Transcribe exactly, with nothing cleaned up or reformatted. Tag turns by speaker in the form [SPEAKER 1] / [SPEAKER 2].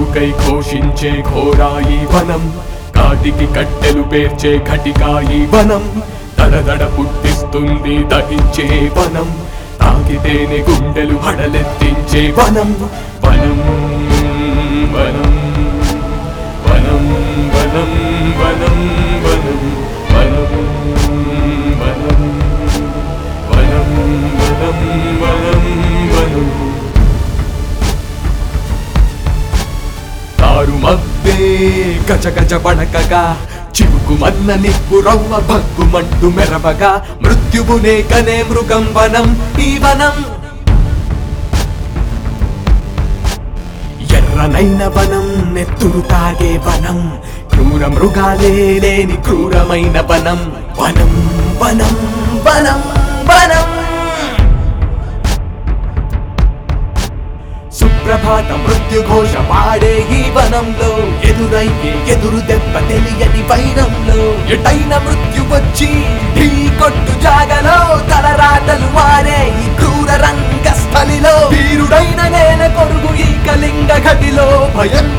[SPEAKER 1] కొడుకై ఘోషించే ఘోరాయి వనం, కాటికి కట్టెలు పేర్చే ఘటికాయి వనం, దడదడ పుట్టిస్తుంది దహించే వనం, తాకితేనే గుండెలు హడలెత్తించే వనం. వనం వనం వనం వనం వనం వనం వనం వనం వనం వనం వనం వనం. తారుమబ్బే గజ గజ వణకగా, చివుకుమన్న నిప్పు రవ్వ భగ్గుమంటూ మెరవగా, మృత్యువునే కనే మృగం వనం ఈ వనం. ఎర్రనైన వనం, నెత్తురు తాగే వనం, క్రూర మృగాలే లేని క్రూరమైన వనం. వనం వనం వనం వనం. సుప్రభాత మృత్యుఘోష పాడే ఈ వనంలో, ఎదురయ్యే ఎదురు దెబ్బ తెలియని వైరంలో, ఎటైన మృత్యు వచ్చి ఢీ కొట్టు జాగలో, తలరాతలు మారే ఈ క్రూర రంగస్థలిలో, వీరుడైన నేల కొడుకు ఈ కళింగ ఘటిలో, భయం